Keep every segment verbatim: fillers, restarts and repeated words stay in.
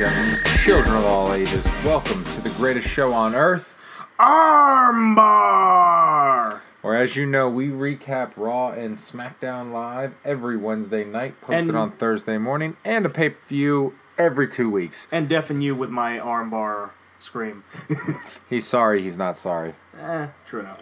gentlemen, children of all ages, welcome to the greatest show on earth, Armbar! Where, as you know, we recap Raw and SmackDown Live every Wednesday night, posted and, on Thursday morning, and a pay-per-view every two weeks. And deafen you with my armbar scream. He's sorry, he's not sorry. Eh, true enough.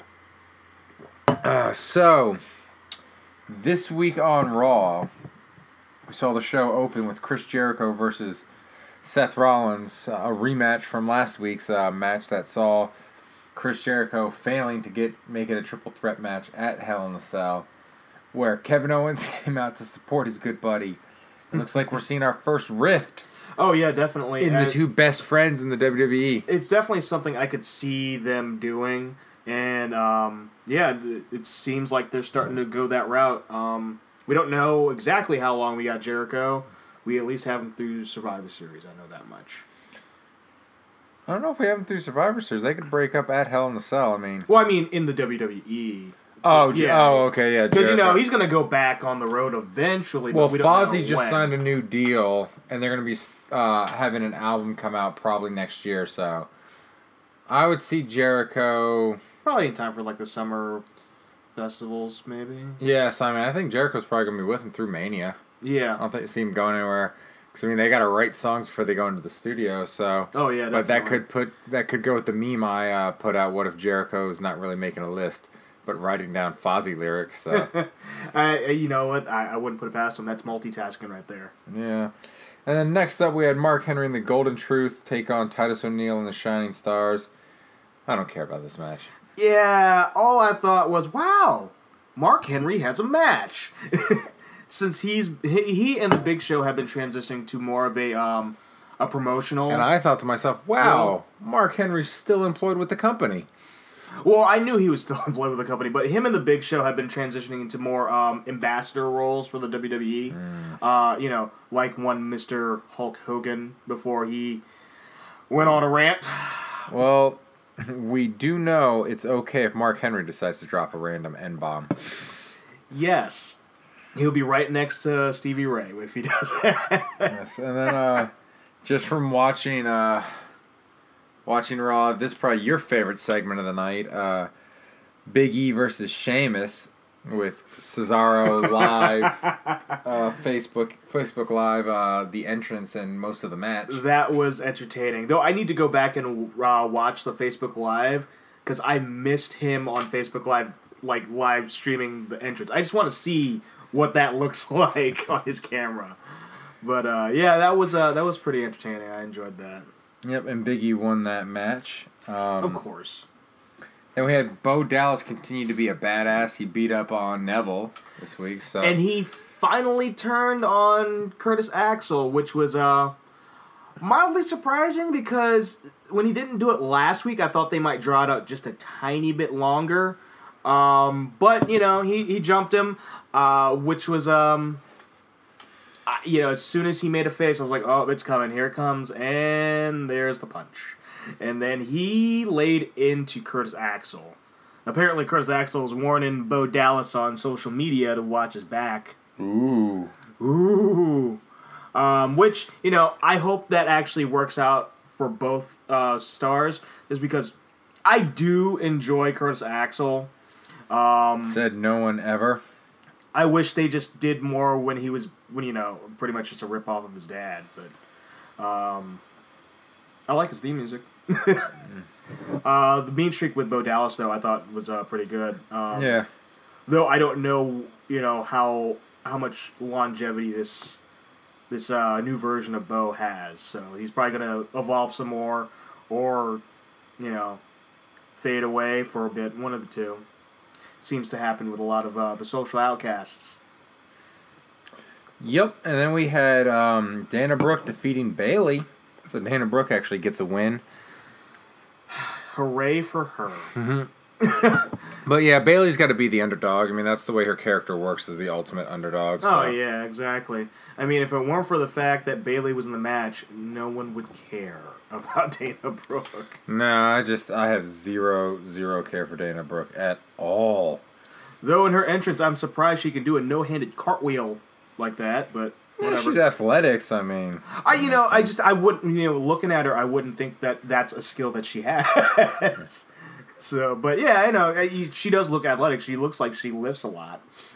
Uh, so, this week on Raw, we saw the show open with Chris Jericho versus Seth Rollins, uh, a rematch from last week's uh, match that saw Chris Jericho failing to get make it a triple threat match at Hell in a Cell, where Kevin Owens came out to support his good buddy. It looks like we're seeing our first rift. Oh yeah, definitely. In the two best friends in the W W E. It's definitely something I could see them doing, and um, yeah, it seems like they're starting to go that route. Um, we don't know exactly how long we got Jericho. We at least have him through Survivor Series. I know that much. I don't know if we have him through Survivor Series. They could break up at Hell in a Cell. I mean, well, I mean in the W W E. Oh, yeah. Oh, okay, yeah. Because you know he's going to go back on the road eventually. Well, but we don't Fozzy know just when. signed a new deal, and they're going to be uh, having an album come out probably next year. So, I would see Jericho probably in time for like the summer festivals, maybe. Yes, I mean I think Jericho's probably going to be with him through Mania. Yeah, I don't think see him going anywhere. Because I mean they got to write songs before they go into the studio. So. Oh yeah, definitely. But that could put that could go with the meme I uh, put out. What if Jericho is not really making a list, but writing down Fozzy lyrics? So. I, you know what? I, I wouldn't put it past him. That's multitasking right there. Yeah. And then next up, we had Mark Henry and the Golden Truth take on Titus O'Neil and the Shining Stars. I don't care about this match. Yeah, all I thought was, wow, Mark Henry has a match. Since he's he, he and the Big Show have been transitioning to more of a um a promotional. And I thought to myself, wow, Mark Henry's still employed with the company. Well, I knew he was still employed with the company, but him and the Big Show have been transitioning into more um, ambassador roles for the W W E. Mm. Uh, you know, like one Mister Hulk Hogan before he went on a rant. Well, we do know it's okay if Mark Henry decides to drop a random N-bomb. Yes. He'll be right next to Stevie Ray if he does that. Yes, and then uh, just from watching... Uh, Watching Raw, this is probably your favorite segment of the night. Uh, Big E versus Sheamus with Cesaro live, uh, Facebook Facebook Live, uh, the entrance and most of the match. That was entertaining. Though I need to go back and uh, watch the Facebook Live because I missed him on Facebook Live, like live streaming the entrance. I just want to see what that looks like on his camera. But uh, yeah, that was uh, that was pretty entertaining. I enjoyed that. Yep, and Big E won that match. Um, of course. Then we had Bo Dallas continue to be a badass. He beat up on Neville this week. So. And he finally turned on Curtis Axel, which was uh, mildly surprising because when he didn't do it last week, I thought they might draw it out just a tiny bit longer. Um, but, you know, he, he jumped him, uh, which was... Um, Uh, you know, as soon as he made a face, I was like, oh, it's coming. Here it comes. And there's the punch. And then he laid into Curtis Axel. Apparently, Curtis Axel was warning Bo Dallas on social media to watch his back. Ooh. Ooh. Um, which, you know, I hope that actually works out for both uh, stars. Just because I do enjoy Curtis Axel. Um, Said no one ever. I wish they just did more when he was, when you know, pretty much just a ripoff of his dad. But um, I like his theme music. uh, the mean streak with Bo Dallas, though, I thought was uh, pretty good. Um, yeah. Though I don't know, you know, how how much longevity this this uh, new version of Bo has. So he's probably gonna evolve some more, or you know, fade away for a bit. One of the two. Seems to happen with a lot of uh, the social outcasts. Yep, and then we had um, Dana Brooke defeating Bayley. So Dana Brooke actually gets a win. Hooray for her. Mm-hmm. But yeah, Bayley's got to be the underdog. I mean, that's the way her character works, as the ultimate underdog. So. Oh, yeah, exactly. I mean, if it weren't for the fact that Bayley was in the match, no one would care about Dana Brooke. No, I just, I have zero, zero care for Dana Brooke at all. Though in her entrance, I'm surprised she could do a no-handed cartwheel like that, but Yeah, she's athletics. I mean, I you know I just I wouldn't you know looking at her I wouldn't think that that's a skill that she has. So, but yeah, I know she does look athletic. She looks like she lifts a lot.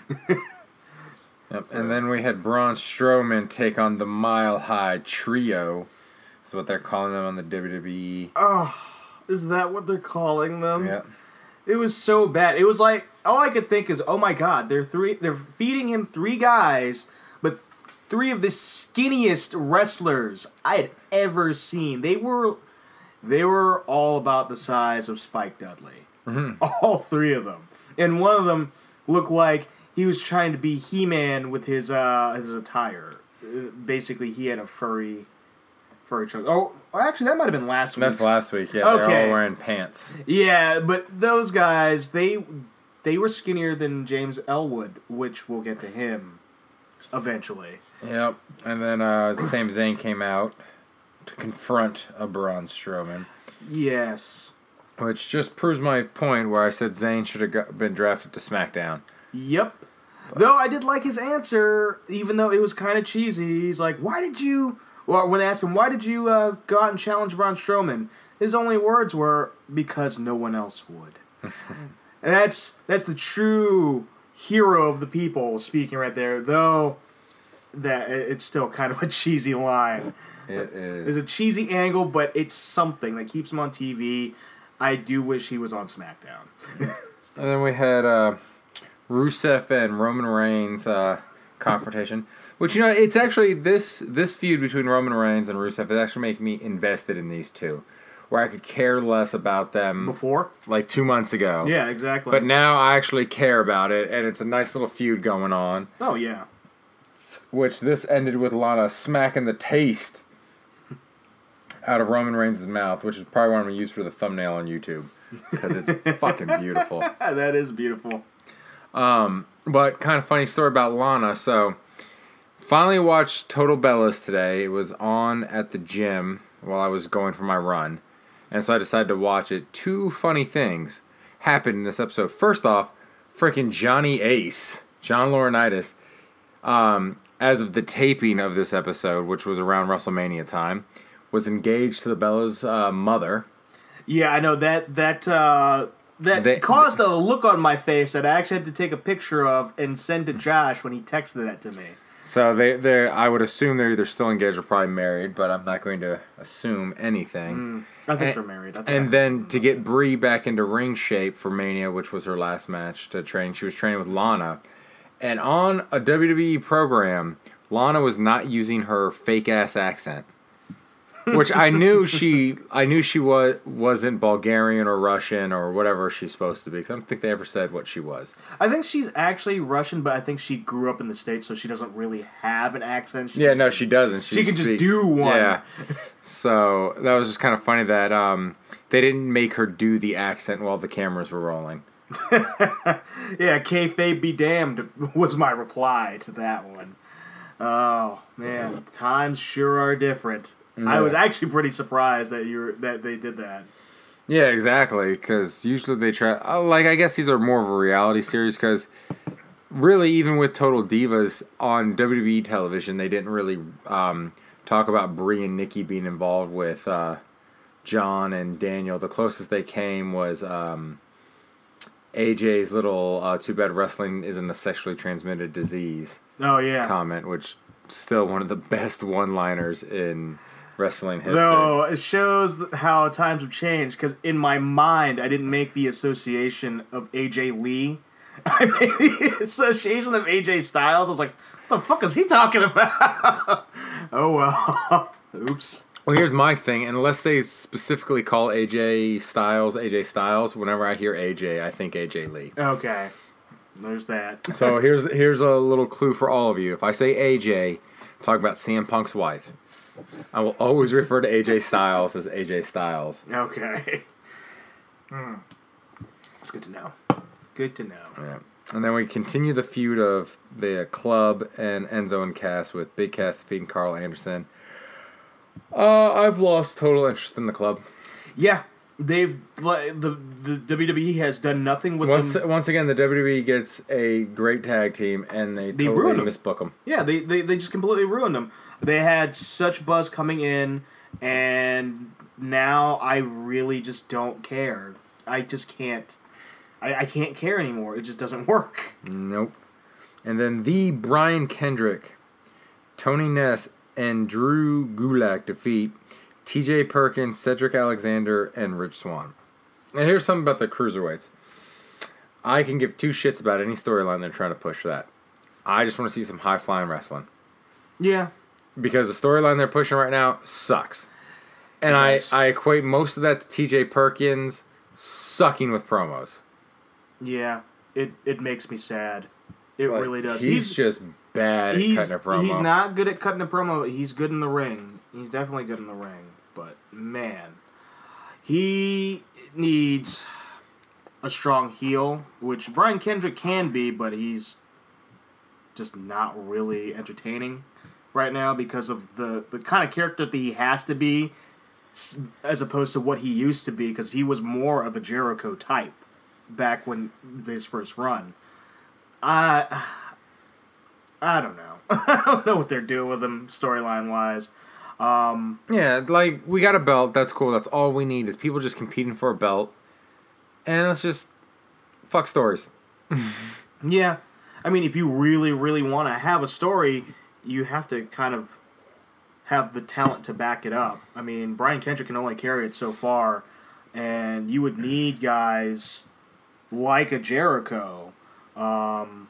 Yep. So. And then we had Braun Strowman take on the Mile High Trio. That's what they're calling them on the W W E. Oh, is that what they're calling them? Yeah. It was so bad. It was like all I could think is, oh my god, they're three. They're feeding him three guys, but three of the skinniest wrestlers I had ever seen. They were, they were all about the size of Spike Dudley. Mm-hmm. All three of them, and one of them looked like he was trying to be He-Man with his uh his attire. Basically, he had a furry, furry trunk. Oh, actually, that might have been last week. That's last week. Yeah, okay. They're all wearing pants. Yeah, but those guys, they they were skinnier than James Elwood, which we'll get to him eventually. Yep. And then uh, Sami Zayn came out to confront a Braun Strowman. Yes. Which just proves my point where I said Zayn should have got, been drafted to SmackDown. Yep. But. Though I did like his answer, even though it was kind of cheesy. He's like, why did you... Well, when they asked him, why did you uh, go out and challenge Braun Strowman? His only words were, because no one else would. And that's that's the true hero of the people speaking right there, though that it's still kind of a cheesy line. It is. It's a cheesy angle, but it's something that keeps him on T V. I do wish he was on SmackDown. And then we had uh, Rusev and Roman Reigns uh, confrontation. Which, you know, it's actually, this this feud between Roman Reigns and Rusev is actually making me invested in these two. Where I could care less about them... Before? Like two months ago. Yeah, exactly. But now I actually care about it, and it's a nice little feud going on. Oh, yeah. Which this ended with Lana smacking the taste out of Roman Reigns' mouth, which is probably what I'm going to use for the thumbnail on YouTube. Because it's fucking beautiful. That is beautiful. Um, but kind of funny story about Lana. So, finally watched Total Bellas today. It was on at the gym while I was going for my run. And so I decided to watch it. Two funny things happened in this episode. First off, freaking Johnny Ace, John Laurinaitis, um, as of the taping of this episode, which was around WrestleMania time, was engaged to the Bellas' uh, mother. Yeah, I know that that uh, that they, caused a look on my face that I actually had to take a picture of and send to Josh when he texted that to me. So they they I would assume they're either still engaged or probably married, but I'm not going to assume anything. Mm, I think and, they're married. I think and I then to get Brie back into ring shape for Mania, which was her last match to train, she was training with Lana. And on a W W E program, Lana was not using her fake ass accent. Which I knew she I knew she was wasn't Bulgarian or Russian or whatever she's supposed to be. Cause I don't think they ever said what she was. I think she's actually Russian, but I think she grew up in the States, so she doesn't really have an accent. She yeah, just, no, she doesn't. She, she can speaks, just do one. Yeah. So that was just kind of funny that um, they didn't make her do the accent while the cameras were rolling. Yeah, kayfabe be damned was my reply to that one. Oh man, times sure are different. Yeah. I was actually pretty surprised that you were, that they did that. Yeah, exactly. Because usually they try. Like, I guess these are more of a reality series. Because really, even with Total Divas on W W E television, they didn't really um, talk about Brie and Nikki being involved with uh, John and Daniel. The closest they came was um, A J's little uh, "Too bad wrestling isn't a sexually transmitted disease." Oh yeah. Comment, which is still one of the best one-liners in wrestling history. No, it shows how times have changed, because in my mind, I didn't make the association of A J Lee. I made the association of A J Styles. I was like, what the fuck is he talking about? Oh, well. Oops. Well, here's my thing. Unless they specifically call A J Styles A J Styles, whenever I hear A J, I think A J Lee. Okay. There's that. So here's here's a little clue for all of you. If I say A J, talk about C M Punk's wife. I will always refer to A J Styles as A J Styles. Okay. Hmm. That's good to know. Good to know. Yeah. And then we continue the feud of the Club and Enzo and Cass with Big Cass defeating Carl Anderson. Uh, I've lost total interest in the Club. Yeah. they've like, the the W W E has done nothing with once them. once again the W W E gets a great tag team and they, They totally ruin them. misbook them. Yeah, they, they they just completely ruined them. They had such buzz coming in, and now I really just don't care. I just can't. I, I can't care anymore. It just doesn't work. Nope. And then the Brian Kendrick, Tony Ness, and Drew Gulak defeat T J Perkins, Cedric Alexander, and Rich Swann. And here's something about the cruiserweights. I can give two shits about any storyline they're trying to push for that. I just want to see some high-flying wrestling. Yeah. Because the storyline they're pushing right now sucks. And I, I equate most of that to T J Perkins sucking with promos. Yeah. It it makes me sad. It Like, really does. He's, he's just bad at he's, cutting a promo. He's not good at cutting a promo. He's good in the ring. He's definitely good in the ring. But, man, he needs a strong heel, which Brian Kendrick can be, but he's just not really entertaining right now because of the, the kind of character that he has to be as opposed to what he used to be, because he was more of a Jericho type back when his first run. I I don't know. I don't know what they're doing with him storyline wise. Um, yeah, like, we got a belt. That's cool. That's all we need is people just competing for a belt. And let's just fuck stories. yeah. I mean, if you really, really want to have a story, you have to kind of have the talent to back it up. I mean, Brian Kendrick can only carry it so far, and you would need guys like a Jericho, um,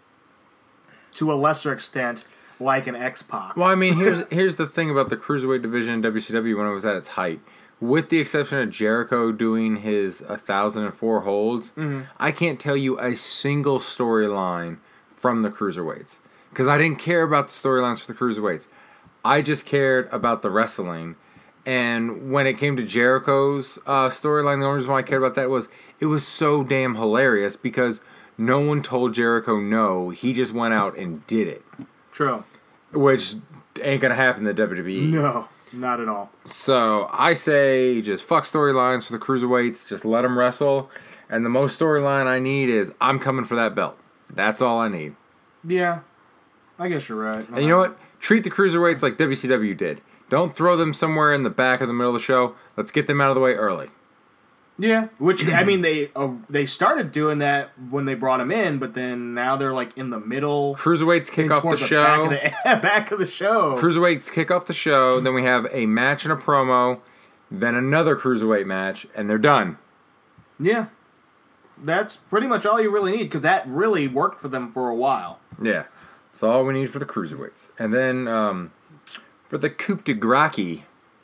to a lesser extent, like an X-Pac. Well, I mean, here's here's the thing about the Cruiserweight division in W C W when it was at its height. With the exception of Jericho doing his one thousand four holds, mm-hmm. I can't tell you a single storyline from the Cruiserweights. Because I didn't care about the storylines for the Cruiserweights. I just cared about the wrestling. And when it came to Jericho's uh, storyline, the only reason why I cared about that was it was so damn hilarious because no one told Jericho no. He just went out and did it. True. Which ain't going to happen in the W W E. No, not at all. So I say just fuck storylines for the Cruiserweights. Just let them wrestle. And the most storyline I need is I'm coming for that belt. That's all I need. Yeah. I guess you're right. And you know what? Treat the Cruiserweights like W C W did. Don't throw them somewhere in the back or the middle of the show. Let's get them out of the way early. Yeah, which, I mean, they uh, they started doing that when they brought him in, but then now they're, like, in the middle. Cruiserweights kick off the towards show. Back of the, back of the show. Cruiserweights kick off the show. Then we have a match and a promo. Then another Cruiserweight match. And they're done. Yeah. That's pretty much all you really need, because that really worked for them for a while. Yeah. That's all we need for the Cruiserweights. And then um, for the coup de grace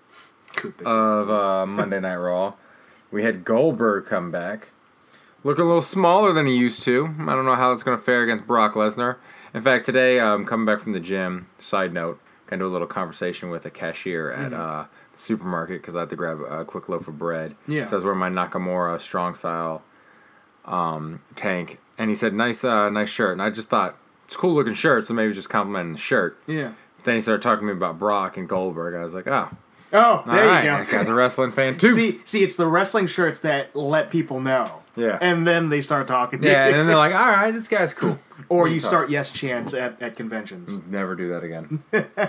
of uh, Monday Night Raw, we had Goldberg come back. Looking a little smaller than he used to. I don't know how that's going to fare against Brock Lesnar. In fact, today, I'm coming back from the gym. Side note, going to do a little conversation with a cashier at mm-hmm. uh, the supermarket because I had to grab a quick loaf of bread. Yeah. So I was wearing my Nakamura strong style um, tank. And he said, nice uh, nice shirt. And I just thought, it's a cool looking shirt, so maybe just complimenting the shirt. Yeah. Then he started talking to me about Brock and Goldberg. I was like, oh. Oh, there right. you go. That guy's a wrestling fan, too. See, see, it's the wrestling shirts that let people know. Yeah. And then they start talking to Yeah, you. and then they're like, all right, this guy's cool. Or We'll you talk. start yes chants at, at conventions. Never do that again.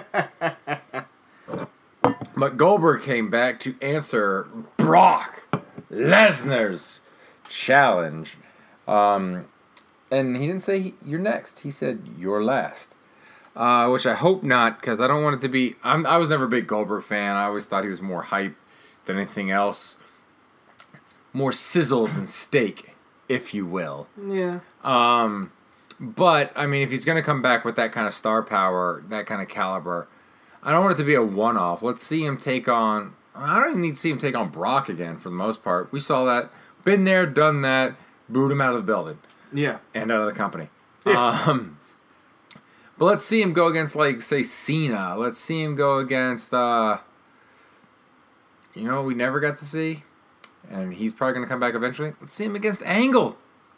But Goldberg came back to answer Brock Lesnar's challenge. Um, and he didn't say, he, you're next. He said, you're last. Uh, which I hope not, because I don't want it to be... I'm, I was never a big Goldberg fan. I always thought he was more hype than anything else. More sizzled than steak, if you will. Yeah. Um, but, I mean, if he's going to come back with that kind of star power, that kind of caliber, I don't want it to be a one-off. Let's see him take on... I don't even need to see him take on Brock again, for the most part. We saw that. Been there, done that. Booed him out of the building. Yeah. And out of the company. Yeah. Um... But let's see him go against, like, say, Cena. Let's see him go against, uh, you know, we never got to see, and he's probably going to come back eventually. Let's see him against Angle.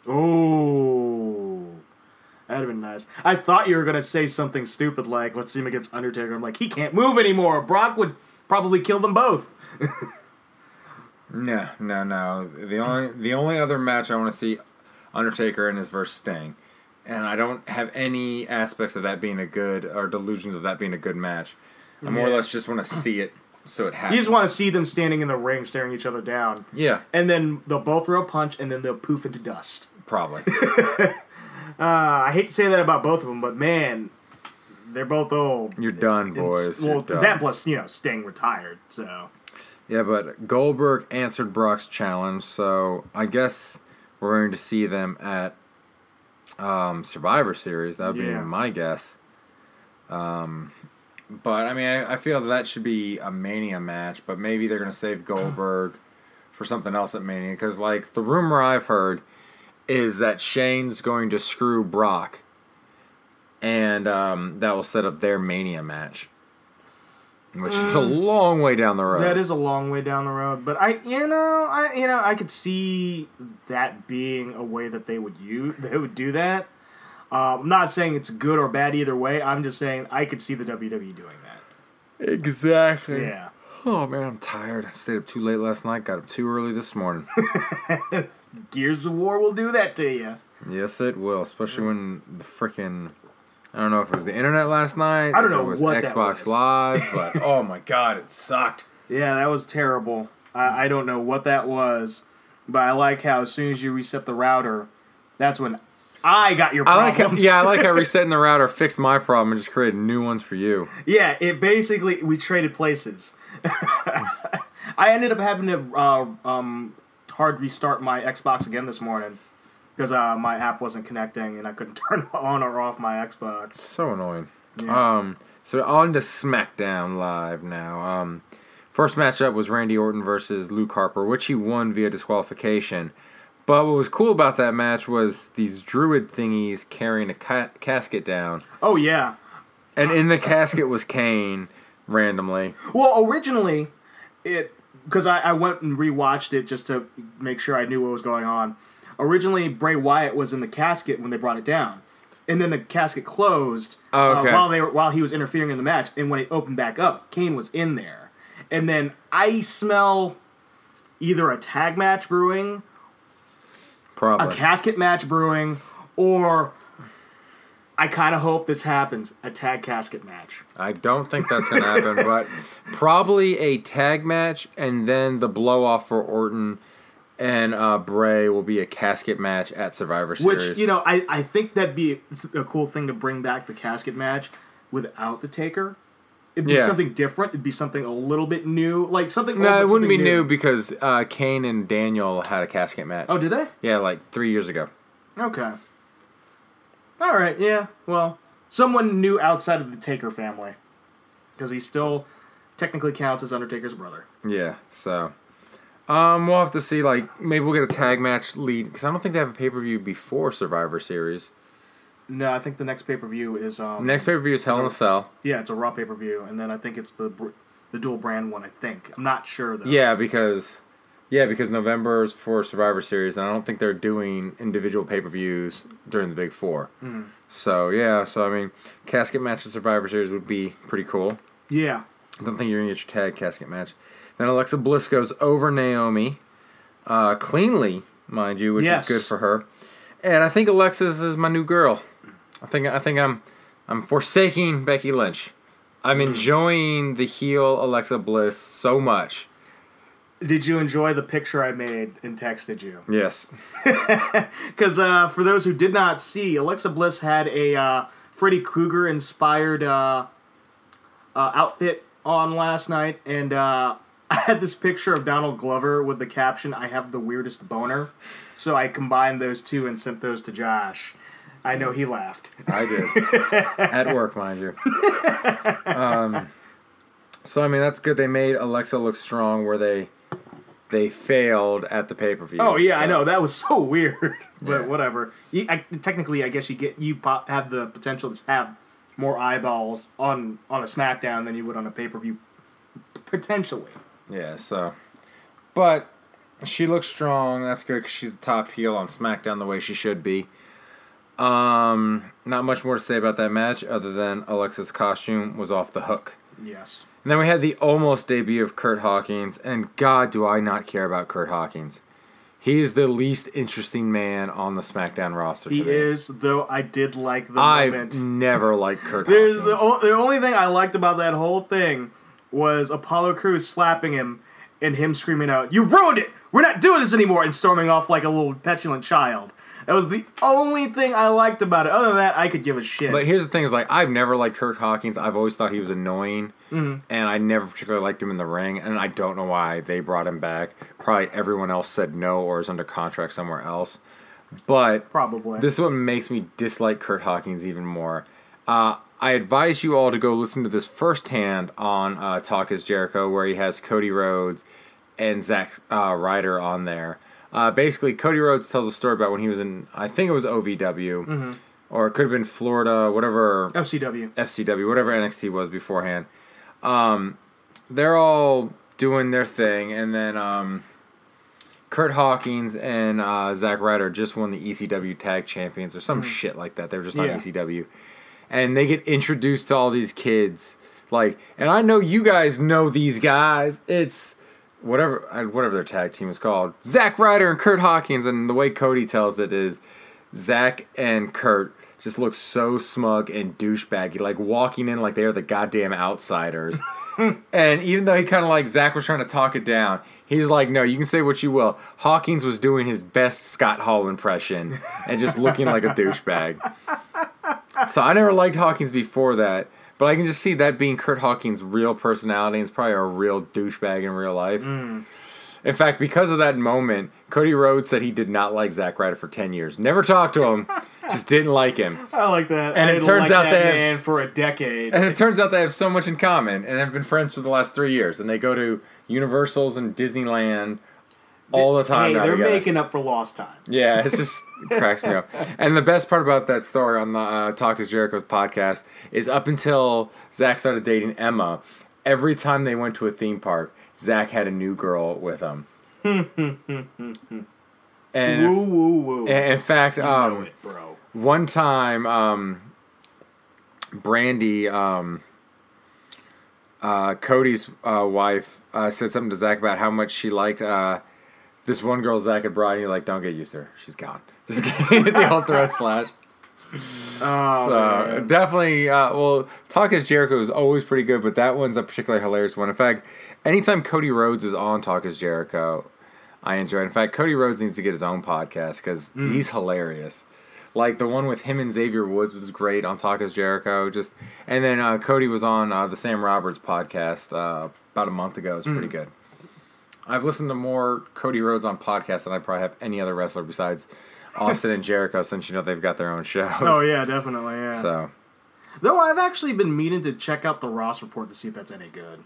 Oh, that'd have been nice. I thought you were going to say something stupid like, let's see him against Undertaker. I'm like, he can't move anymore. Brock would probably kill them both. No, no, no. The only the only other match I want to see Undertaker in is versus Sting. And I don't have any aspects of that being a good, or delusions of that being a good match. I more or Yeah. less just want to see it so it happens. You just want to see them standing in the ring, staring each other down. Yeah, And then they'll both throw a punch, and then they'll poof into dust. probably. Uh, I hate to say that about both of them, but man, they're both old. You're done, And boys. s- well, You're done. that plus, you know, Sting retired, so. Yeah, but Goldberg answered Brock's challenge, so I guess we're going to see them at um, Survivor Series. That would Yeah. be my guess. Um, but, I mean, I, I feel that, that should be a Mania match, but maybe they're going to save Goldberg for something else at Mania. Because, like, the rumor I've heard is that Shane's going to screw Brock, and um, that will set up their Mania match, which is a long way down the road. That is a long way down the road, but I, you know, I, you know, I could see that being a way that they would use, they would do that. Uh, I'm not saying it's good or bad either way. I'm just saying I could see the W W E doing that. Exactly. Yeah. Oh man, I'm tired. I stayed up too late last night. Got up too early this morning. Gears of War will do that to you. Yes, it will. Especially when the frickin' I don't know if it was the internet last night. I don't if know it was what that Xbox was. Live, but oh my god, it sucked. Yeah, that was terrible. I, I don't know what that was, but I like how as soon as you reset the router, that's when I got your I like how, problems. yeah, I like how resetting the router fixed my problem and just created new ones for you. Yeah, it basically, we traded places. I ended up having to uh, um, hard restart my Xbox again this morning because uh, my app wasn't connecting and I couldn't turn on or off my Xbox. So annoying. Yeah. Um, so on to SmackDown Live now. Um, first matchup was Randy Orton versus Luke Harper, which he won via disqualification. But what was cool about that match was these druid thingies carrying a ca- casket down. Oh, yeah. And in the casket was Kane, randomly. Well, originally, it because I, I went and rewatched it just to make sure I knew what was going on. Originally, Bray Wyatt was in the casket when they brought it down, and then the casket closed Oh, okay. uh, while they were while he was interfering in the match. And when it opened back up, Kane was in there. And then I smell either a tag match brewing, a Probably. casket match brewing, or I kind of hope this happens, a tag casket match. I don't think that's going to happen, but probably a tag match, and then the blow-off for Orton and uh, Bray will be a casket match at Survivor Series. Which, you know, I, I think that'd be a cool thing to bring back the casket match without the Taker. It'd be Yeah. something different. It'd be something a little bit new. Like, something old, No, but it wouldn't be something new because uh, Kane and Daniel had a casket match. Oh, did they? Yeah, like three years ago. Okay. All right, yeah. Well, someone new outside of the Taker family. Because he still technically counts as Undertaker's brother. Yeah, so um, we'll have to see. Like, maybe we'll get a tag match lead because I don't think they have a pay per view before Survivor Series. No, I think the next pay-per-view is... Um, Next pay per view is Hell in a Cell. Yeah, it's a Raw pay-per-view. And then I think it's the br- the dual brand one, I think. I'm not sure, though. Yeah, because yeah, because November is for Survivor Series, and I don't think they're doing individual pay per views during the Big Four. Mhm. So yeah, so I mean, casket match at Survivor Series would be pretty cool. Yeah. I don't think you're gonna get your tag casket match. Then Alexa Bliss goes over Naomi, uh, cleanly, mind you, which Yes. is good for her. And I think Alexis is my new girl. I think I think I'm I'm forsaking Becky Lynch. I'm enjoying the heel Alexa Bliss so much. Did you enjoy the picture I made and texted you? Yes. Because uh, for those who did not see, Alexa Bliss had a uh, Freddy Krueger inspired uh, uh, outfit on last night, and uh, I had this picture of Donald Glover with the caption, "I have the weirdest boner." So I combined those two and sent those to Josh. I know he laughed. I did. At work, mind you. Um, so, I mean, that's good. They made Alexa look strong where they they failed at the pay-per-view. Oh yeah, so. I know that was so weird, but Yeah. whatever. You, I, technically, I guess you get you pop, have the potential to have more eyeballs on on a SmackDown than you would on a pay per view, potentially. Yeah, so. But she looks strong. That's good because she's the top heel on SmackDown the way she should be. Um, not much more to say about that match other than Alexa's costume was off the hook. Yes. And then we had the almost debut of Kurt Hawkins, and God, do I not care about Kurt Hawkins. He is the least interesting man on the SmackDown roster. He to me. is, though I did like the I've moment. never liked Kurt There's Hawkins. the, o- the only thing I liked about that whole thing was Apollo Crews slapping him and him screaming out, "You ruined it! We're not doing this anymore!" and storming off like a little petulant child. That was the only thing I liked about it. Other than that, I could give a shit. But here's the thing: is like I've never liked Kurt Hawkins. I've always thought he was annoying, mm-hmm. and I never particularly liked him in the ring. And I don't know why they brought him back. Probably everyone else said no or is under contract somewhere else. But Probably. this is what makes me dislike Kurt Hawkins even more. Uh, I advise you all to go listen to this firsthand on uh, Talk Is Jericho, where he has Cody Rhodes and Zack uh, Ryder on there. Uh, basically, Cody Rhodes tells a story about when he was in, I think it was O V W, mm-hmm. or it could have been Florida, whatever. F C W. F C W, whatever N X T was beforehand. Um, they're all doing their thing, and then um, Kurt Hawkins and uh, Zack Ryder just won the E C W Tag Champions or some mm-hmm. shit like that. They were just on yeah. E C W. And they get introduced to all these kids. Like, and I know you guys know these guys. It's whatever whatever their tag team is called. Zack Ryder and Kurt Hawkins. And the way Cody tells it is Zack and Kurt just look so smug and douchebaggy. Like walking in like they're the goddamn outsiders. And even though he kind of like Zack was trying to talk it down, he's like, no, you can say what you will. Hawkins was doing his best Scott Hall impression and just looking like a douchebag. So I never liked Hawkins before that, but I can just see that being Kurt Hawkins' real personality. He's probably a real douchebag in real life. Mm. In fact, because of that moment, Cody Rhodes said he did not like Zack Ryder for ten years. Never talked to him, just didn't like him. I like that. And I it turns like out that they have man for a decade. And it turns out they have so much in common and have been friends for the last three years. And they go to Universals and Disneyland all the time. Hey, now they're together. making up for lost time. Yeah, it's just it cracks me up. And the best part about that story on the uh, Talk Is Jericho podcast is up until Zack started dating Emma, every time they went to a theme park, Zack had a new girl with him. and woo woo woo. And in fact, you um, know it, bro. one time, um, Brandy, um, uh, Cody's uh, wife, uh, said something to Zack about how much she liked uh, this one girl Zack had brought, and he's like, don't get used to her. She's gone. Just gave the whole throat slash. Oh, so, man. definitely, uh, well, Talk Is Jericho is always pretty good, but that one's a particularly hilarious one. In fact, anytime Cody Rhodes is on Talk Is Jericho, I enjoy it. In fact, Cody Rhodes needs to get his own podcast because mm. he's hilarious. Like the one with him and Xavier Woods was great on Talk Is Jericho. Just and then uh, Cody was on uh, the Sam Roberts podcast uh, about a month ago. It's pretty mm. good. I've listened to more Cody Rhodes on podcasts than I probably have any other wrestler besides Austin and Jericho, since you know they've got their own shows. Oh yeah, definitely. Yeah. So, though I've actually been meaning to check out the Ross Report to see if that's any good.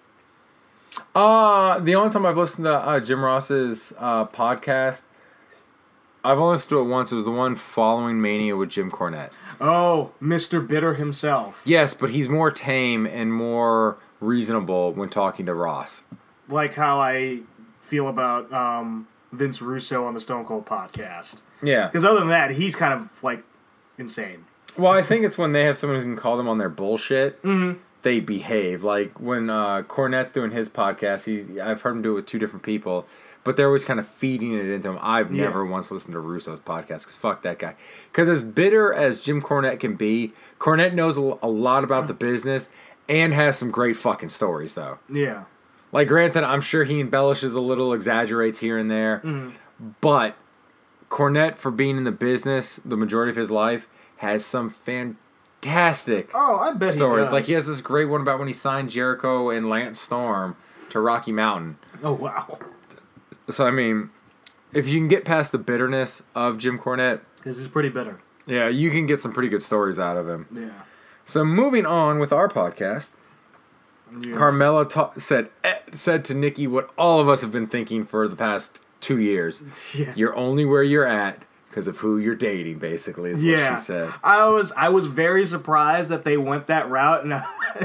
Uh, the only time I've listened to uh, Jim Ross's uh, podcast, I've only listened to it once. It was the one following Mania with Jim Cornette. Oh, Mister Bitter himself. Yes, but he's more tame and more reasonable when talking to Ross. Like how I feel about um, Vince Russo on the Stone Cold podcast. Yeah. Because other than that, he's kind of, like, insane. Well, I think it's when they have someone who can call them on their bullshit. Mm-hmm. They behave. Like when uh, Cornette's doing his podcast, he I've heard him do it with two different people, but they're always kind of feeding it into him. I've yeah. never once listened to Russo's podcast because fuck that guy. Because as bitter as Jim Cornette can be, Cornette knows a, a lot about the business and has some great fucking stories, though. Yeah. Like, granted, I'm sure he embellishes a little, exaggerates here and there, mm-hmm. but Cornette, for being in the business the majority of his life, has some fantastic Fantastic oh, I bet stories. He does. Like he has this great one about when he signed Jericho and Lance Storm to Rocky Mountain. Oh wow! So I mean, if you can get past the bitterness of Jim Cornette, because he's pretty bitter. Yeah, you can get some pretty good stories out of him. Yeah. So moving on with our podcast, yeah. Carmella ta- said eh, said to Nikki what all of us have been thinking for the past two years. Yeah. You're only where you're at because of who you're dating, basically, is yeah. what she said. I was I was very surprised that they went that route, and I,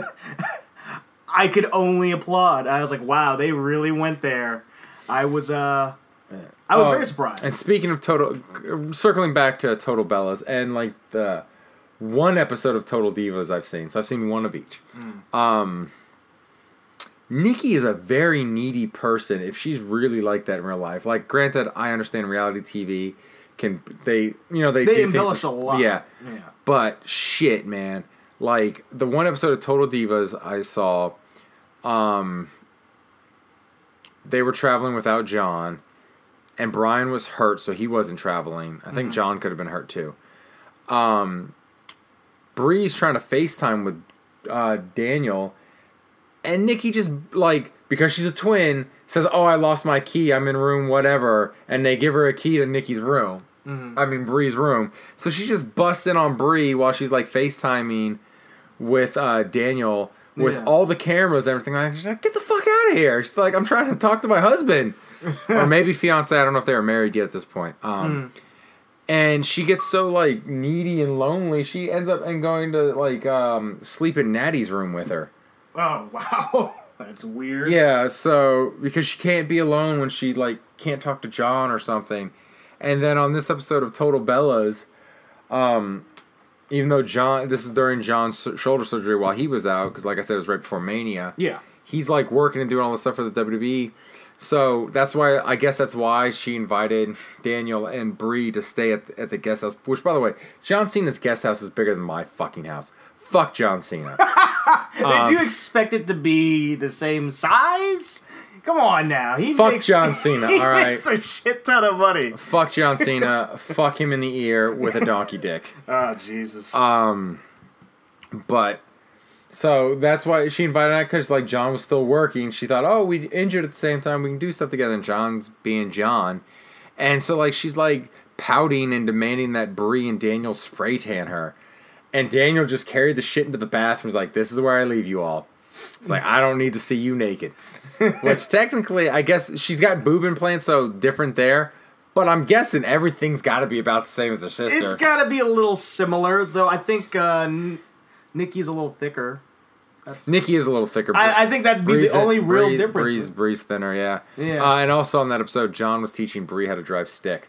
I could only applaud. I was like, wow, they really went there. I was uh, I was oh, very surprised. And speaking of Total, circling back to Total Bellas, and like the one episode of Total Divas I've seen, so I've seen one of each. Mm. Um, Nikki is a very needy person if she's really like that in real life. Like, granted, I understand reality T V can, they, you know, they, They do embellish things, a lot. Yeah. Yeah. But shit, man. Like, the one episode of Total Divas I saw, um, they were traveling without John, and Brian was hurt, so he wasn't traveling. I think mm-hmm. John could have been hurt too. Um, Bree's trying to FaceTime with uh, Daniel, and Nikki just, like, because she's a twin, says, oh, I lost my key, I'm in room whatever, and they give her a key to Nikki's room. Mm-hmm. I mean, Bree's room. So she just busts in on Bree while she's, like, FaceTiming with uh, Daniel with yeah. all the cameras and everything. Like, she's like, get the fuck out of here. She's like, I'm trying to talk to my husband. Or maybe fiance, I don't know if they were married yet at this point. Um, mm. And she gets so, like, needy and lonely, she ends up and going to, like, um, sleep in Natty's room with her. Oh, wow. That's weird. Yeah, so, because she can't be alone when she, like, can't talk to John or something. And then on this episode of Total Bellas, um, even though John, this is during John's shoulder surgery while he was out, because like I said, it was right before Mania. Yeah. He's, like, working and doing all this stuff for the W W E. So that's why, I guess that's why she invited Daniel and Bree to stay at the, at the guest house. Which, by the way, John Cena's guest house is bigger than my fucking house. Fuck John Cena. Did um, you expect it to be the same size? Come on now. He fuck makes, John Cena, he all right? He makes a shit ton of money. Fuck John Cena. Fuck him in the ear with a donkey dick. Oh, Jesus. Um, But, so that's why she invited her, because, like, John was still working. She thought, oh, we injured at the same time. We can do stuff together. And John's being John. And so, like, she's, like, pouting and demanding that Bree and Daniel spray tan her. And Daniel just carried the shit into the bathroom. Was like, this is where I leave you all. It's like, I don't need to see you naked. Which technically, I guess she's got boob implants, so different there. But I'm guessing everything's got to be about the same as her sister. It's got to be a little similar, though. I think uh, N- Nikki's a little thicker. That's Nikki is a little thicker. I, I think that'd be Bree's the only real Bree, difference. Bree's, Bree's thinner, yeah. Yeah. Uh, and also on that episode, John was teaching Bree how to drive stick.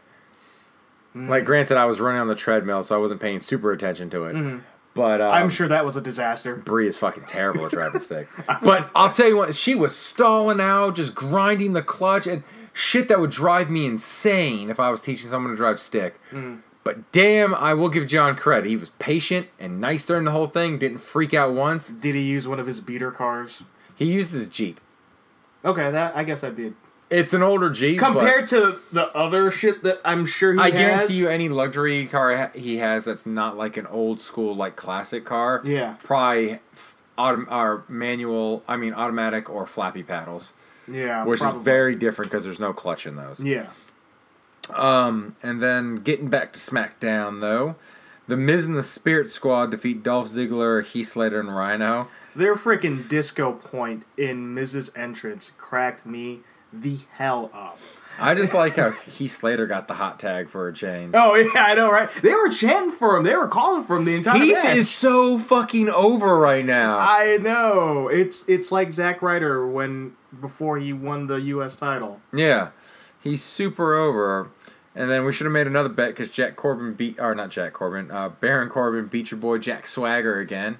Mm. Like, granted, I was running on the treadmill, so I wasn't paying super attention to it. Mm-hmm. But um, I'm sure that was a disaster. Bree is fucking terrible at driving stick. But I'll tell you what, she was stalling out, just grinding the clutch, and shit that would drive me insane if I was teaching someone to drive stick. Mm. But damn, I will give John credit. He was patient and nice during the whole thing, didn't freak out once. Did he use one of his beater cars? He used his Jeep. Okay, that I guess that'd be a... It's an older Jeep. Compared to the other shit that I'm sure he I has. I guarantee you any luxury car he has that's not like an old school, like, classic car. Yeah. Probably autom- or manual, I mean, automatic or flappy paddles. Yeah, Which probably. is very different because there's no clutch in those. Yeah. Um, and then getting back to SmackDown, though. The Miz and the Spirit Squad defeat Dolph Ziggler, Heath Slater, and Rhino. Their freaking disco point in Miz's entrance cracked me the hell up. I just like how Heath Slater got the hot tag for a change. Oh, yeah, I know, right? They were chanting for him. They were calling for him the entire Heath match. is so fucking over right now. I know. It's it's like Zack Ryder when before he won the U S title. Yeah. He's super over. And then we should have made another bet because Jack Corbin beat... Or not Jack Corbin. Uh, Baron Corbin beat your boy Jack Swagger again.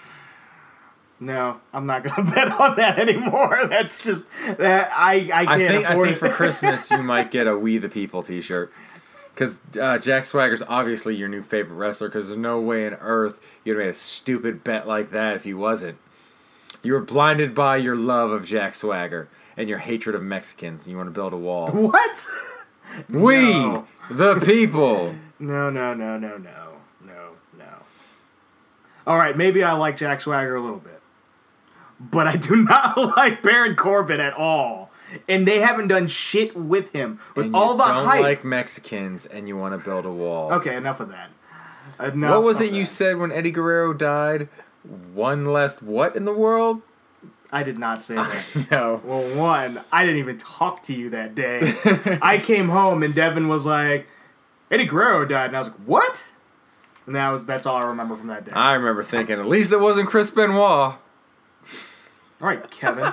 No, I'm not gonna bet on that anymore. That's just that I I can't I think, afford I think it. for Christmas you might get a We the People T-shirt, because uh, Jack Swagger's obviously your new favorite wrestler. Because there's no way on earth you'd have made a stupid bet like that if he wasn't. You were blinded by your love of Jack Swagger and your hatred of Mexicans, and you want to build a wall. What? We No. the people. No, no, no, no, no, no, no. All right, maybe I like Jack Swagger a little bit. But I do not like Baron Corbin at all. And they haven't done shit with him. With and all you the don't hype. like Mexicans and you want to build a wall. Okay, enough of that. Enough what was of it you that. said when Eddie Guerrero died? One less what in the world? I did not say that. No. Well, one, I didn't even talk to you that day. I came home and Devin was like, Eddie Guerrero died. And I was like, what? And that was that's all I remember from that day. I remember thinking, at least it wasn't Chris Benoit. All right, Kevin.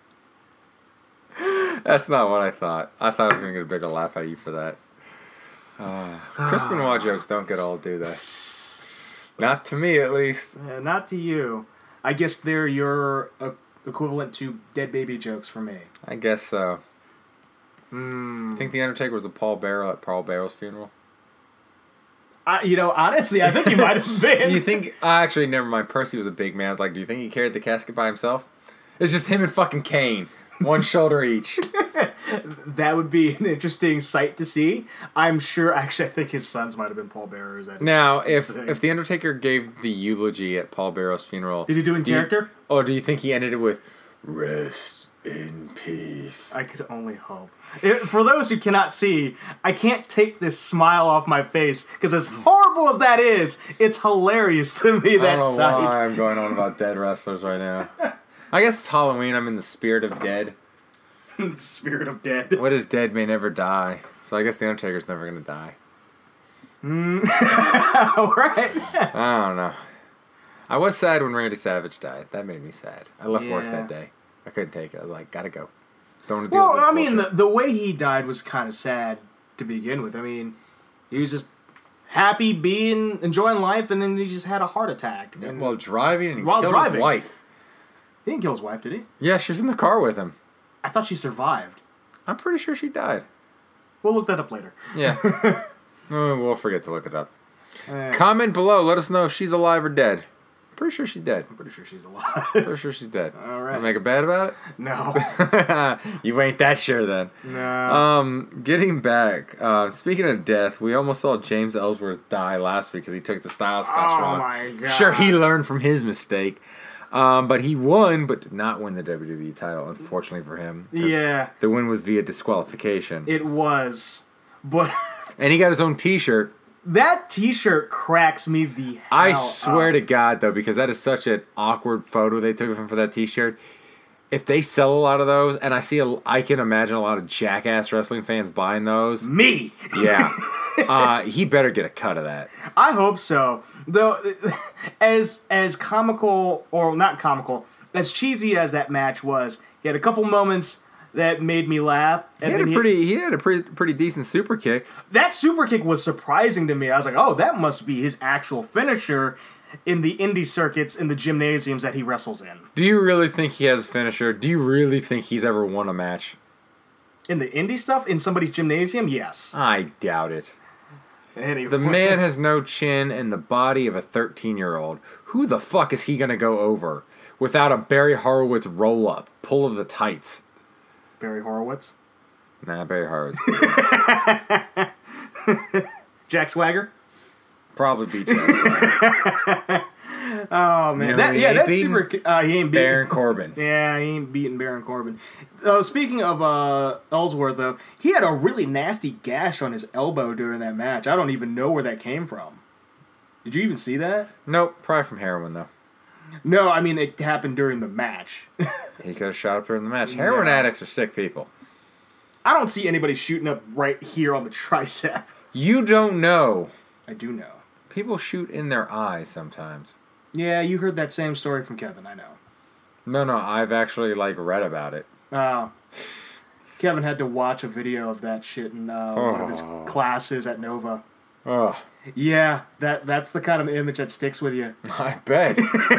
That's not what I thought. I thought I was going to get a bigger laugh out of you for that. Uh, Chris Benoit jokes don't get old, do they? Not to me, at least. Uh, not to you. I guess they're your uh, equivalent to dead baby jokes for me. I guess so. Mm. I think The Undertaker was a Paul Bearer at Paul Bearer's funeral. I, you know, honestly, I think he might have been. Do you think... Uh, actually, never mind. Percy was a big man. I was like, do you think he carried the casket by himself? It's just him and fucking Kane. One shoulder each. That would be an interesting sight to see. I'm sure... Actually, I think his sons might have been Paul Bearers. Now, if if The Undertaker gave the eulogy at Paul Bearer's funeral... Did he do it in do character? You, or do you think he ended it with, rest in peace? I could only hope. It, for those who cannot see, I can't take this smile off my face because as horrible as that is, it's hilarious to me, that I don't know sight. why I'm going on about dead wrestlers right now. I guess it's Halloween. I'm in the spirit of dead. Spirit of dead. What is dead may never die. So I guess The Undertaker's never going to die. Mm. All right. I don't know. I was sad when Randy Savage died. That made me sad. I left work Yeah. that day. I couldn't take it. I was like, gotta go. Don't want to deal Well, with this I mean, the, bullshit. the way he died was kind of sad to begin with. I mean, he was just happy being, enjoying life, and then he just had a heart attack. And While driving and he While killed driving. his wife. he didn't kill his wife, did he? Yeah, she was in the car with him. I thought she survived. I'm pretty sure she died. We'll look that up later. Yeah. Oh, we'll forget to look it up. Eh, Comment below. Let us know if she's alive or dead. Pretty sure she's dead. I'm pretty sure she's alive. Pretty sure she's dead. All right. Wanna make it bad about No. it? You ain't that sure then. No. Um, getting back. Uh, speaking of death, we almost saw James Ellsworth die last week because he took the Styles Clash Oh run. my god. Sure, he learned from his mistake. Um, but he won, but did not win the W W E title, unfortunately for him. 'cause Yeah, The win was via disqualification. it was. But And he got his own t-shirt. that t-shirt cracks me the hell I swear up. to God, though, because that is such an awkward photo they took of him for that t-shirt. If they sell a lot of those, and I see, a, I can imagine a lot of jackass wrestling fans buying those. Me. Yeah. uh, he better get a cut of that. I hope so. Though, as as comical, or not comical, as cheesy as that match was, he had a couple moments that made me laugh. He had a then pretty, he had a pretty, pretty decent super kick. that super kick was surprising to me. I was like, oh, that must be his actual finisher in the indie circuits in the gymnasiums that he wrestles in. Do you really think he has a finisher? Do you really think he's ever won a match? In the indie stuff, in somebody's gymnasium, yes. I doubt it. Anyway. The man has no chin and the body of a thirteen-year-old. Who the fuck is he going to go over without a Barry Horowitz roll-up, pull of the tights? Barry Horowitz. Nah, Barry Horowitz. Jack Swagger. Probably beat you. Oh man, You know that who he yeah, ain't that beating? super. ki- Uh, he ain't beating. Baron Corbin. Yeah, he ain't beating Baron Corbin. Uh, speaking of uh, Ellsworth, though, he had a really nasty gash on his elbow during that match. I don't even know where that came from. Did you even see that? Nope, probably from heroin, though. No, I mean it happened during the match. He could have shot up during the match. Heroin No. addicts are sick people. I don't see anybody shooting up right here on the tricep. You don't know. I do know. People shoot in their eyes sometimes. Yeah, you heard that same story from Kevin. I know. No, no, I've actually, like, read about it. Uh, Kevin had to watch a video of that shit in uh, one of his Oh. classes at Nova. Ugh, Yeah, that that's the kind of image that sticks with you. I bet.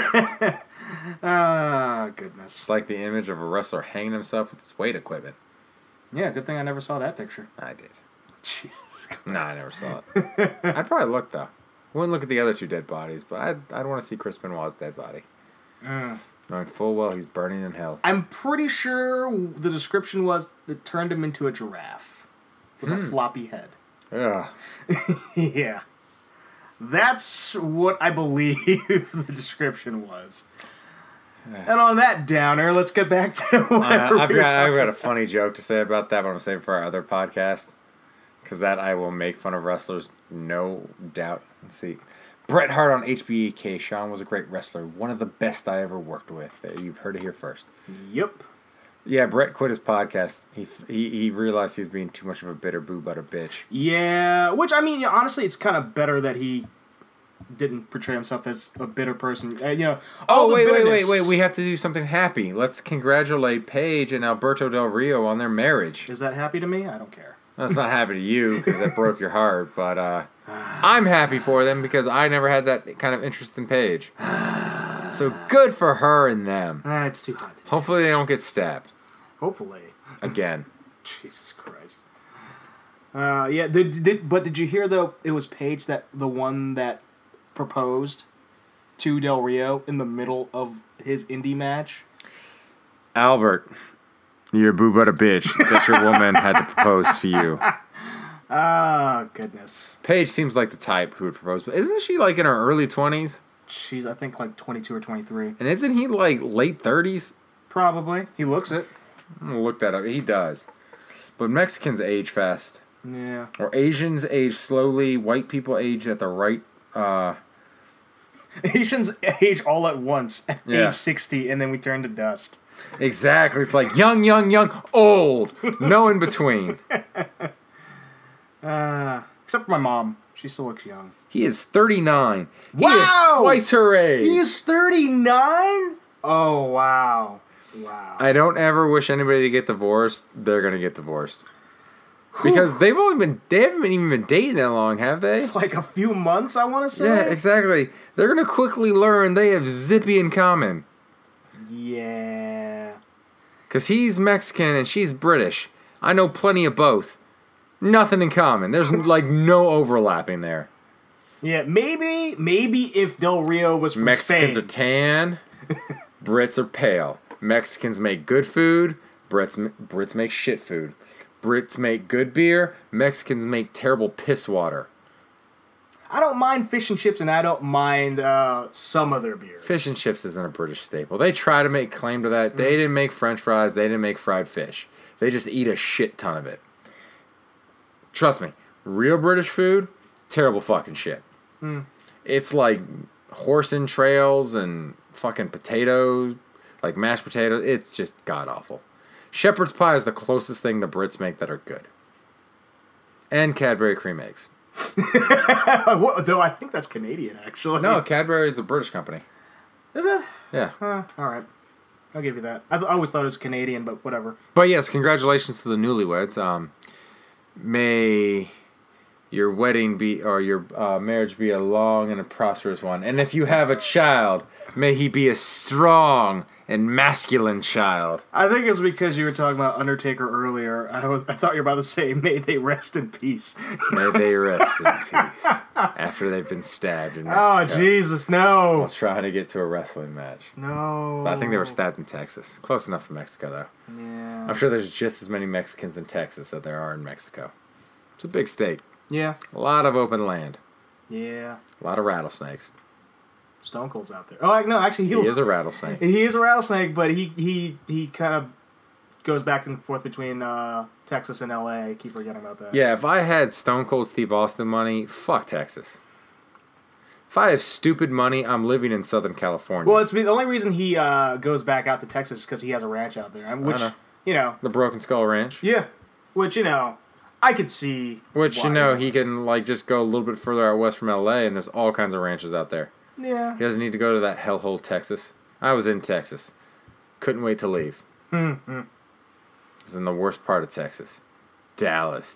Ah, goodness. It's like the image of a wrestler hanging himself with his weight equipment. Yeah, good thing I never saw that picture. I did. Jesus Christ. No, I never saw it. I'd probably look, though. Wouldn't look at the other two dead bodies, but I'd, I'd want to see Chris Benoit's dead body. Mm. Knowing full well he's burning in hell. I'm pretty sure the description was it turned him into a giraffe with a Hmm. floppy head. Ugh. Yeah. That's what I believe the description was. And on that downer, let's get back to Uh, whatever I've we were got I've talking got a funny joke to say about that, but I'm saving for our other podcast. Because that I will make fun of wrestlers, no doubt. Let's see. Bret Hart on H B K. Sean was a great wrestler. One of the best I ever worked with. You've heard it here first. Yep. Yeah, Bret quit his podcast. He he, he realized he was being too much of a bitter boo butter bitch. Yeah, which, I mean, yeah, honestly, it's kind of better that he didn't portray himself as a bitter person. Uh, you know, all Oh, the wait, wait, bitterness- wait, wait. We have to do something happy. Let's congratulate Paige and Alberto Del Rio on their marriage. Is that happy to me? I don't care. That's not happy to you because that broke your heart, but uh, I'm happy for them because I never had that kind of interest in Paige. So good for her and them. Ah, it's too hot today. Hopefully they don't get stabbed. Hopefully. Again. Jesus Christ. Uh, yeah, did, did, but did you hear, though, it was Paige, that the one that proposed to Del Rio in the middle of his indie match? Albert, you're a boo but a bitch that your woman had to propose to you. Ah, goodness. Paige seems like the type who would propose, but isn't she like in her early twenties? She's, I think, like twenty-two or twenty-three. And isn't he like late thirties? Probably. He looks it. I'm gonna look that up. He does. But Mexicans age fast. Yeah. Or Asians age slowly. White people age at the right... Uh, Asians age all at once at Yeah. age sixty, and then we turn to dust. exactly. It's like young, young, young, old. No in between. Uh, except for my mom. She still looks young. He is thirty-nine. He Wow! is twice her age. He's thirty-nine? Oh, wow. Wow. I don't ever wish anybody to get divorced. They're gonna get divorced because they've only been they haven't even been dating that long, have they? It's like a few months, I want to say. Yeah, exactly. They're gonna quickly learn they have zippy in common Yeah. because he's Mexican and she's British. I know plenty of both. Nothing in common. There's like no overlapping there. Yeah, maybe maybe if Del Rio was from Mexicans Spain. are tan. Brits are pale. Mexicans make good food. Brits Brits make shit food. Brits make good beer. Mexicans make terrible piss water. I don't mind fish and chips, and I don't mind uh, some of their beers. Fish and chips isn't a British staple. They try to make claim to that. They didn't make French fries. They didn't make fried fish. They just eat a shit ton of it. Trust me, real British food, terrible fucking shit. Mm. It's like horse entrails and fucking potatoes, like mashed potatoes. It's just god awful. Shepherd's pie is the closest thing the Brits make that are good. And Cadbury cream eggs. What, though I think that's Canadian, actually. No, Cadbury is a British company. Is it? Yeah. Uh, all right. I'll give you that. I, th- I always thought it was Canadian, but whatever. But yes, congratulations to the newlyweds. Um, may your wedding be, or your uh, marriage be a long and a prosperous one. And if you have a child, may he be a strong and masculine child. I think it's because you were talking about Undertaker earlier. I was, I thought you were about to say, may they rest in peace. May they rest in peace after they've been stabbed in Oh, Mexico. Jesus, no. While trying to get to a wrestling match. No. But I think they were stabbed in Texas. Close enough for Mexico, though. Yeah. I'm sure there's just as many Mexicans in Texas as there are in Mexico. It's a big state. Yeah. A lot of open land. Yeah. A lot of rattlesnakes. Stone Cold's out there. Oh, no, actually, He is a rattlesnake. He is a rattlesnake, but he he, he kind of goes back and forth between uh, Texas and L A. I keep forgetting about that. Yeah, if I had Stone Cold Steve Austin money, fuck Texas. If I have stupid money, I'm living in Southern California. Well, it's the only reason he uh, goes back out to Texas is because he has a ranch out there. I mean, which, know. you know. The Broken Skull Ranch. Yeah. Which, you know, I could see. Which, why. you know, he can, like, just go a little bit further out west from L A, and there's all kinds of ranches out there. Yeah. He doesn't need to go to that hellhole Texas. I was in Texas. Couldn't wait to leave. Mm-hmm. It's in the worst part of Texas. Dallas,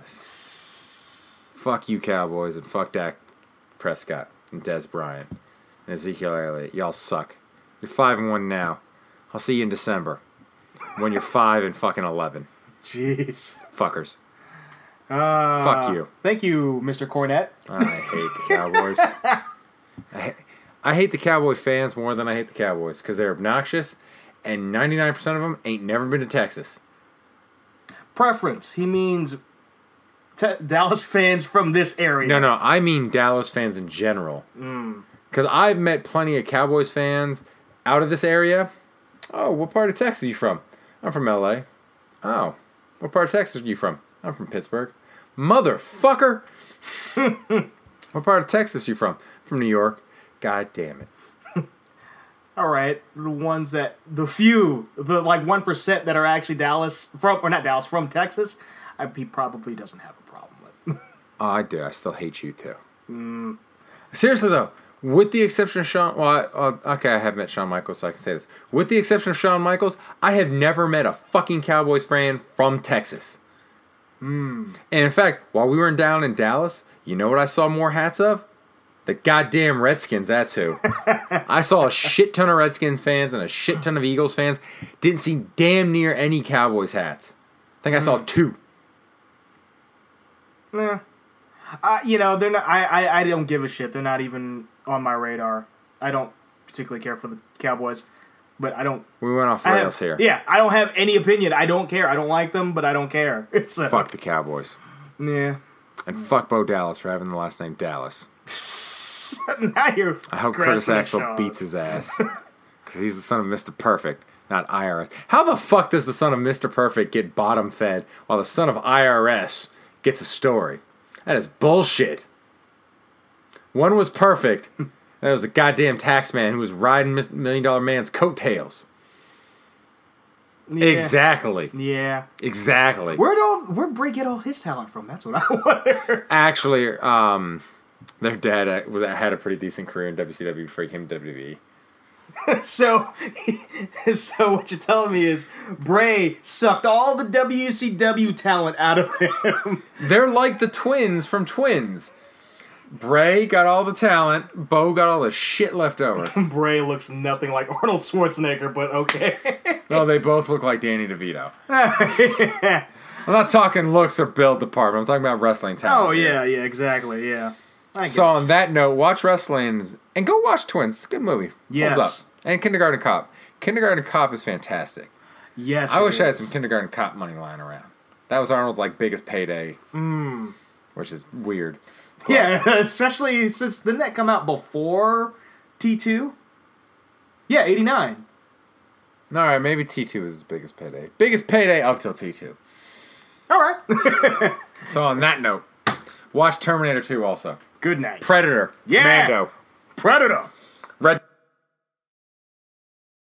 Texas. Fuck you, Cowboys, and fuck Dak Prescott and Des Bryant and Ezekiel Elliott. Y'all suck. You're five and one now. I'll see you in December when you're five and fucking eleven. Jeez. Fuckers. Uh, Fuck you. Thank you, Mister Cornette. I hate the Cowboys. I, ha- I hate the Cowboy fans more than I hate the Cowboys because they're obnoxious, and ninety-nine percent of them ain't never been to Texas. Preference. He means te- Dallas fans from this area. No, no, I mean Dallas fans in general. Because I've met plenty of Cowboys fans out of this area. Oh, what part of Texas are you from? I'm from L A. Oh, what part of Texas are you from? I'm from Pittsburgh. Motherfucker! What part of Texas are you from? From New York. God damn it. All right, the ones that the few, the like one percent that are actually Dallas from, or not Dallas, from Texas, I, he probably doesn't have a problem with. Oh, I do. I still hate you too. Mm. Seriously though, with the exception of Shawn, well, I, uh, okay, I have met Shawn Michaels, so I can say this. With the exception of Shawn Michaels, I have never met a fucking Cowboys fan from Texas. Mm. And in fact, while we were down in Dallas, you know what I saw more hats of The goddamn Redskins, that's who. I saw a shit ton of Redskins fans and a shit ton of Eagles fans. Didn't see damn near any Cowboys hats. I think I saw two. Nah. Uh, you know, they're not. I, I, I don't give a shit. They're not even on my radar. I don't particularly care for the Cowboys, but I don't. We went off rails here. Yeah, I don't have any opinion. I don't care. I don't like them, but I don't care. It's uh, Fuck the Cowboys. Yeah. And fuck Bo Dallas for having the last name Dallas. Now you're. I hope Curtis Axel Shaw. beats his ass. Because he's the son of Mister Perfect, not I R S. How the fuck does the son of Mister Perfect get bottom fed while the son of I R S gets a story? That is bullshit. One was perfect. That was a goddamn tax man who was riding Million Dollar Man's coattails. Yeah. Exactly. Yeah. Exactly. Where'd all where'd Bray get all his talent from? That's what I wonder. Actually, um, their dad had a pretty decent career in W C W before he came to W W E. so, so what you're telling me is Bray sucked all the W C W talent out of him. They're like the twins from Twins. Bray got all the talent. Bo got all the shit left over. Bray looks nothing like Arnold Schwarzenegger, but okay. No, they both look like Danny DeVito. I'm not talking looks or build department. I'm talking about wrestling talent. Oh, yeah, yeah, exactly, yeah. So on that note, watch wrestling and go watch Twins. It's a good movie. Yes. Holds up. And Kindergarten Cop. Kindergarten Cop is fantastic. Yes, I wish is. I had some Kindergarten Cop money lying around. That was Arnold's like biggest payday. Mm. Which is weird. But, yeah, especially since didn't that come out before T two? Yeah, eighty-nine. All right, maybe T two was his biggest payday. Biggest payday up till T two. All right. So on that note, watch Terminator two also. Good night. Predator. Yeah. Commando. Predator. Red.